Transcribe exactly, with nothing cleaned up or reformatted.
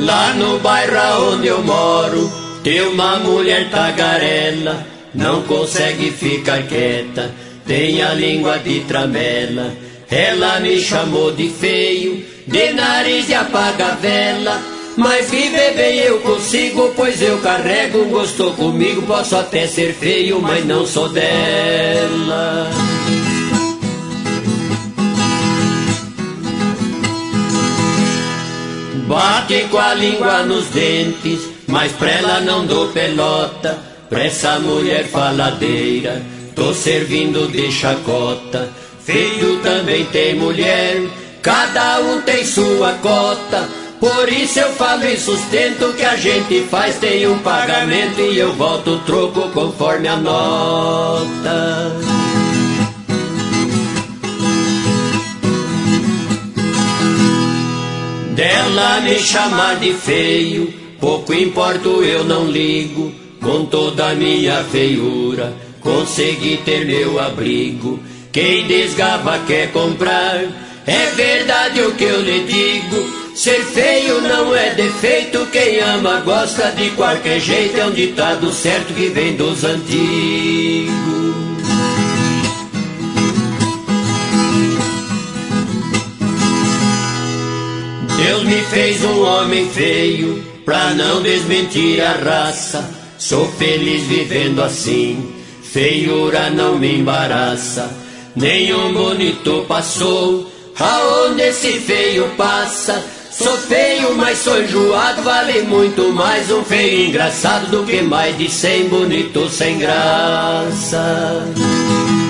Lá no bairro onde eu moro, tem uma mulher tagarela, não consegue ficar quieta, tem a língua de tramela. Ela me chamou de feio, de nariz e apaga vela, mas viver bem eu consigo, pois eu carrego um gosto comigo. Posso até ser feio, mas não sou dela. Bate com a língua nos dentes, mas pra ela não dou pelota. Pra essa mulher faladeira, tô servindo de chacota. Feio também tem mulher, cada um tem sua cota. Por isso eu falo e sustento que a gente faz tem um pagamento e eu volto o troco conforme a nota. Dela me chamar de feio, pouco importo, eu não ligo. Com toda a minha feiura, consegui ter meu abrigo. Quem desgava quer comprar, é verdade o que eu lhe digo. Ser feio não é defeito, quem ama gosta de qualquer jeito. É um ditado certo que vem dos antigos. Deus me fez um homem feio, pra não desmentir a raça. Sou feliz vivendo assim, feiura não me embaraça. Nenhum bonito passou, aonde esse feio passa. Sou feio, mas sou enjoado, vale muito mais um feio engraçado do que mais de cem bonitos sem graça.